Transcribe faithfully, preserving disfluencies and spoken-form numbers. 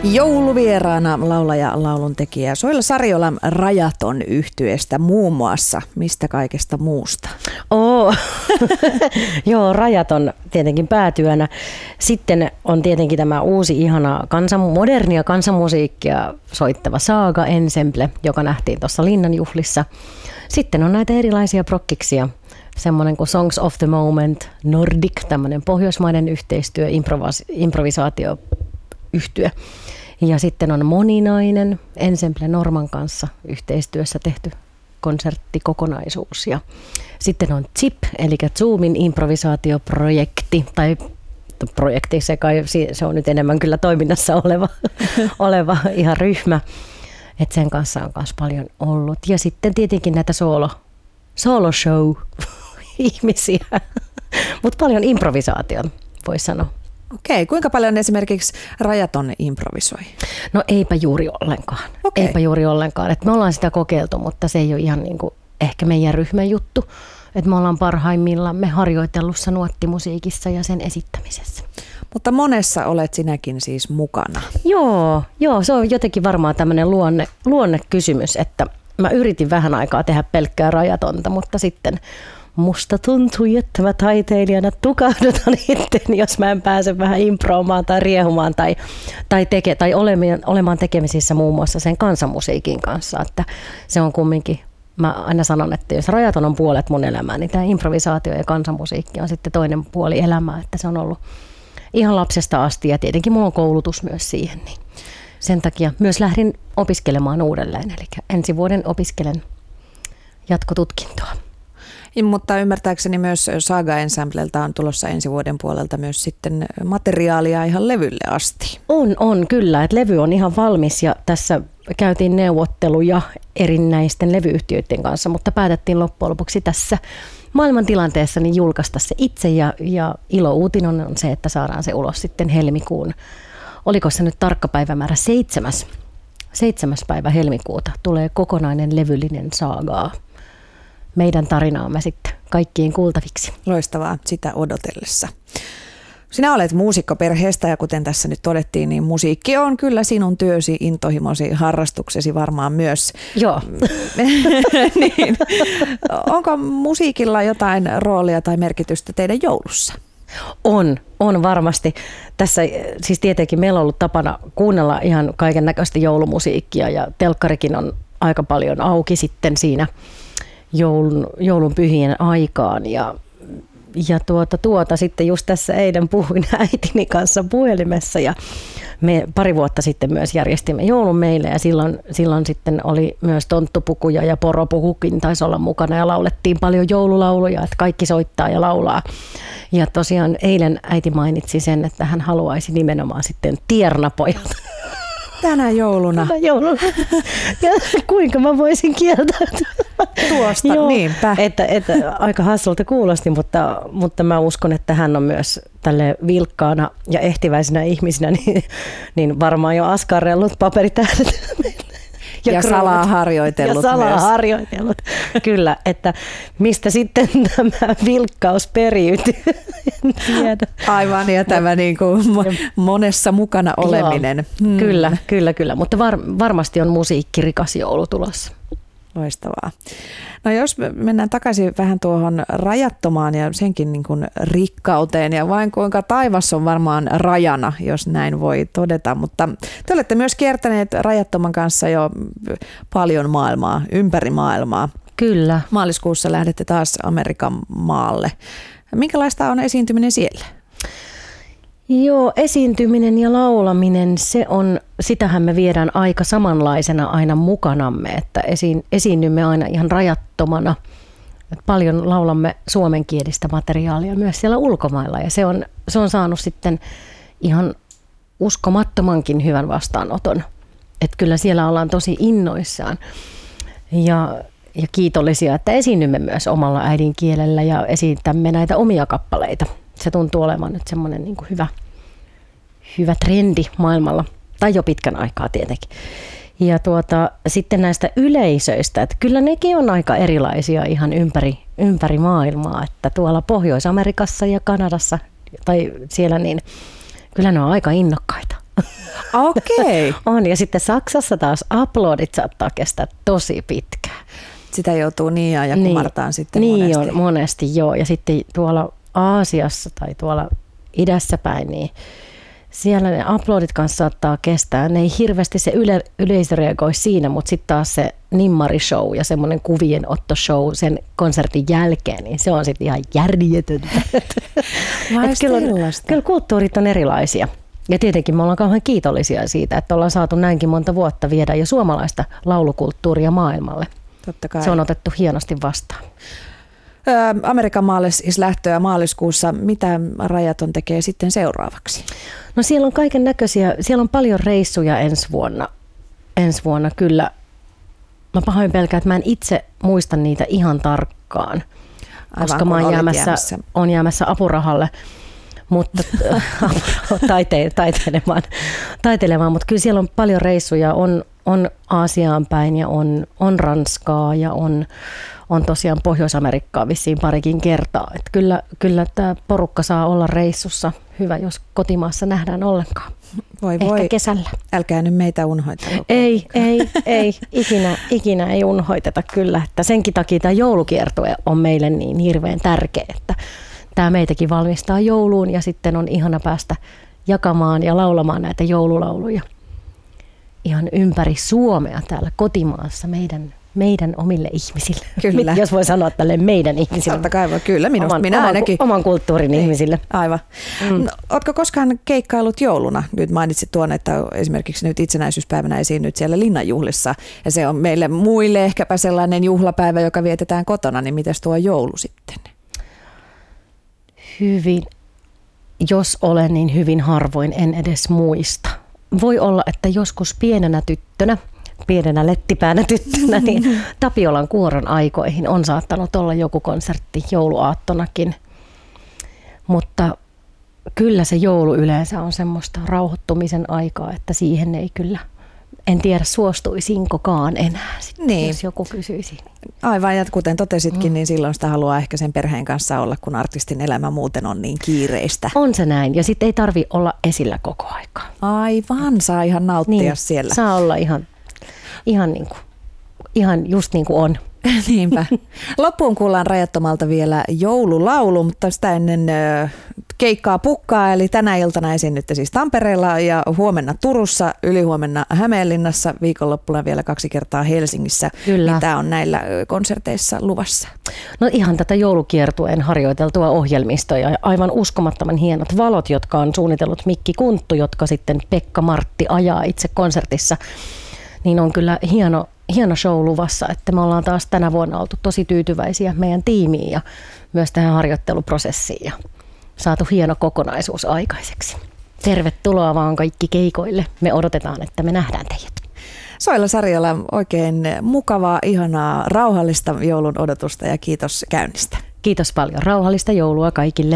Jouluvieraana laulaja, lauluntekijä Soila Sariola Rajaton -yhtyeestä muun muassa. Mistä kaikesta muusta? Oo. Joo, Rajaton tietenkin päätyönä. Sitten on tietenkin tämä uusi ihana kansan, modernia kansanmusiikkia soittava Saga Ensemble, joka nähtiin tuossa Linnanjuhlissa. Sitten on näitä erilaisia prokkiksia. Semmoinen kuin Songs of the Moment, Nordic, tämmöinen pohjoismainen yhteistyö, improvis- improvisaatioyhtye. Ja sitten on moninainen Ensemble Norman kanssa yhteistyössä tehty konserttikokonaisuus. Ja sitten on Z I P, eli Zoomin improvisaatioprojekti, tai projekti, se, kai, se on nyt enemmän kyllä toiminnassa oleva, oleva ihan ryhmä. Et sen kanssa on myös paljon ollut. Ja sitten tietenkin näitä solo, solo show ihmisiä, mutta paljon improvisaatiota, voisi sanoa. Okei, kuinka paljon esimerkiksi Rajaton improvisoi? No eipä juuri ollenkaan. Okei. Eipä juuri ollenkaan. Et me ollaan sitä kokeiltu, mutta se ei ole ihan niin kuin ehkä meidän ryhmän juttu. Et me ollaan parhaimmillamme harjoitellussa nuottimusiikissa ja sen esittämisessä. Mutta monessa olet sinäkin siis mukana. Joo, joo, se on jotenkin varmaan tämmöinen luonne, luonnekysymys, että mä yritin vähän aikaa tehdä pelkkää Rajatonta, mutta sitten musta tuntui, että mä taiteilijana tukahdutan itteni, jos mä en pääse vähän improomaan tai riehumaan tai, tai, teke, tai olemaan, olemaan tekemisissä muun muassa sen kansanmusiikin kanssa. Että se on kumminkin, mä aina sanon, että jos Rajaton on puolet mun elämää, niin tämä improvisaatio ja kansanmusiikki on sitten toinen puoli elämää, että se on ollut ihan lapsesta asti ja tietenkin mulla on koulutus myös siihen. Niin sen takia myös lähdin opiskelemaan uudelleen, eli ensi vuoden opiskelen jatkotutkintoa. Mutta ymmärtääkseni myös Saga Ensembleltä on tulossa ensi vuoden puolelta myös sitten materiaalia ihan levylle asti. On, on kyllä, että levy on ihan valmis ja tässä käytiin neuvotteluja erinäisten levyyhtiöiden kanssa, mutta päätettiin loppujen lopuksi tässä maailmantilanteessa niin julkaista se itse ja, ja ilo-uutinen on se, että saadaan se ulos sitten helmikuun. Oliko se nyt tarkka päivämäärä? Seitsemäs, seitsemäs päivä helmikuuta tulee kokonainen levyllinen Sagaa. Meidän tarinaamme sitten kaikkien kuultaviksi. Loistavaa sitä odotellessa. Sinä olet muusikkoperheestä ja kuten tässä nyt todettiin, niin musiikki on kyllä sinun työsi, intohimosi, harrastuksesi varmaan myös. Joo. Niin. Onko musiikilla jotain roolia tai merkitystä teidän joulussa? On, on varmasti. Tässä siis tietenkin meillä on ollut tapana kuunnella ihan kaiken näköistä joulumusiikkia ja telkkarikin on aika paljon auki sitten siinä joulun, joulun pyhien aikaan ja Ja tuota, tuota sitten just tässä eilen puhuin äitini kanssa puhelimessa ja me pari vuotta sitten myös järjestimme joulun meille ja silloin, silloin sitten oli myös tonttupukuja ja poropukukin taisi olla mukana ja laulettiin paljon joululauluja, että kaikki soittaa ja laulaa. Ja tosiaan eilen äiti mainitsi sen, että hän haluaisi nimenomaan sitten tiernapojat. Tänä jouluna. Tänä jouluna. Ja kuinka mä voisin kieltäytyä? Tuosta, Joo, niinpä. Että, että aika hassulta kuulosti, mutta, mutta mä uskon, että hän on myös tälle vilkkaana ja ehtiväisenä ihmisenä, niin, niin varmaan jo askarrellut paperitähdet. Ja, ja salaa harjoitellut Ja salaa myös. harjoitellut, kyllä, että mistä sitten tämä vilkkaus periytyy, en tiedä. Aivan, ja tämä niin kuin monessa mukana oleminen. Hmm. Kyllä, kyllä, kyllä, mutta var, varmasti on musiikkirikas joulu tulossa. Loistavaa. No jos mennään takaisin vähän tuohon rajattomaan ja senkin niin kuin rikkauteen ja vain kuinka taivas on varmaan rajana, jos näin voi todeta, mutta te olette myös kiertäneet Rajattoman kanssa jo paljon maailmaa, ympäri maailmaa. Kyllä. Maaliskuussa lähdette taas Amerikan maalle. Minkälaista on esiintyminen siellä? Joo, esiintyminen ja laulaminen, se on, sitähän me viedään aika samanlaisena aina mukanamme, että esiin, esiinnymme aina ihan rajattomana. Paljon laulamme suomenkielistä materiaalia myös siellä ulkomailla ja se on, se on saanut sitten ihan uskomattomankin hyvän vastaanoton. Että kyllä siellä ollaan tosi innoissaan ja, ja kiitollisia, että esiinnymme myös omalla äidinkielellä ja esitämme näitä omia kappaleita. Se tuntuu olemaan nyt semmoinen niin kuin hyvä, hyvä trendi maailmalla, tai jo pitkän aikaa tietenkin. Ja tuota, sitten näistä yleisöistä, että kyllä nekin on aika erilaisia ihan ympäri, ympäri maailmaa, että tuolla Pohjois-Amerikassa ja Kanadassa tai siellä, niin kyllä ne on aika innokkaita. Okei. Okay. On, ja sitten Saksassa taas uploadit saattaa kestää tosi pitkään. Sitä joutuu niin ja kumartaan niin, sitten niin monesti. Niin on, monesti joo. Ja sitten tuolla Aasiassa tai tuolla idässä päin, niin siellä ne uploadit kanssa saattaa kestää. Ne ei hirveästi se yle, yleisö reagoi siinä, mutta sitten taas se nimmarishow ja semmoinen kuvienottoshow sen konsertin jälkeen, niin se on sitten ihan järjetöntä. kyllä, kyllä kulttuurit on erilaisia. Ja tietenkin me ollaan kauhean kiitollisia siitä, että ollaan saatu näinkin monta vuotta viedä jo suomalaista laulukulttuuria maailmalle. Totta kai. Se on otettu hienosti vastaan. Amerikan maalle siis lähtöä maaliskuussa. Mitä Rajaton tekee sitten seuraavaksi? No siellä on kaiken näköisiä, siellä on paljon reissuja ensi vuonna. Ensi vuonna kyllä. Mä pahoin pelkään, että mä en itse muista niitä ihan tarkkaan, aivan, koska mä oon jäämässä, jäämässä. On jäämässä apurahalle. Mutta taite, taiteilemaan, taiteilemaan, mutta kyllä siellä on paljon reissuja, on, on Aasiaan päin ja on, on Ranskaa ja on, on tosiaan Pohjois-Amerikkaa vissiin parikin kertaa. Et kyllä, kyllä tämä porukka saa olla reissussa. Hyvä, jos kotimaassa nähdään ollenkaan. Voi Ehkä voi. kesällä. Älkää nyt meitä unhoittaa. Ei, ei, ei. Ikinä, ikinä ei unhoiteta kyllä. Että senkin takia tämä joulukiertue on meille niin hirveän tärkeä, että tämä meitäkin valmistaa jouluun ja sitten on ihana päästä jakamaan ja laulamaan näitä joululauluja ihan ympäri Suomea täällä kotimaassa meidän, meidän omille ihmisille. Kyllä. Jos voi sanoa tälle meidän ihmisille. Totta kai voi, kyllä. Minusta, oman, minä oman, ainakin. Oman kulttuurin Ei. ihmisille. Aivan. Mm. No, ootko koskaan keikkailut jouluna? Nyt mainitsit tuon, että esimerkiksi nyt itsenäisyyspäivänä esiinnyt siellä linnanjuhlissa. Ja se on meille muille ehkäpä sellainen juhlapäivä, joka vietetään kotona. Niin mitäs tuo joulu sitten? Hyvin, jos olen niin hyvin harvoin, en edes muista. Voi olla, että joskus pienenä tyttönä, pienenä lettipäänä tyttönä, niin Tapiolan kuoron aikoihin on saattanut olla joku konsertti jouluaattonakin. Mutta kyllä se joulu yleensä on semmoista rauhoittumisen aikaa, että siihen ei kyllä, en tiedä suostuisinkokaan enää, sitten, niin. Jos joku kysyisi. Aivan, ja kuten totesitkin, mm. niin silloin sitä haluaa ehkä sen perheen kanssa olla, kun artistin elämä muuten on niin kiireistä. On se näin, ja sitten ei tarvi olla esillä koko aikaa. Aivan, saa ihan nauttia niin, siellä. Saa olla ihan, ihan, niin kuin, ihan just niin kuin on. Niinpä. Loppuun kuullaan Rajattomalta vielä joululaulu, mutta sitä ennen keikkaa pukkaa, eli tänä iltana esiinnytte siis Tampereella ja huomenna Turussa, ylihuomenna Hämeenlinnassa, viikonloppuna vielä kaksi kertaa Helsingissä. Kyllä. Mitä on näillä konserteissa luvassa? No ihan tätä joulukiertueen harjoiteltua ohjelmistoa ja aivan uskomattoman hienot valot, jotka on suunnitellut Mikki Kunttu, jotka sitten Pekka Martti ajaa itse konsertissa, niin on kyllä hieno Hieno show luvassa, että me ollaan taas tänä vuonna oltu tosi tyytyväisiä meidän tiimiin ja myös tähän harjoitteluprosessiin ja saatu hieno kokonaisuus aikaiseksi. Tervetuloa vaan kaikki keikoille. Me odotetaan, että me nähdään teidät. Soila Sariola, oikein mukavaa, ihanaa, rauhallista joulun odotusta ja kiitos käynnistä. Kiitos paljon. Rauhallista joulua kaikille.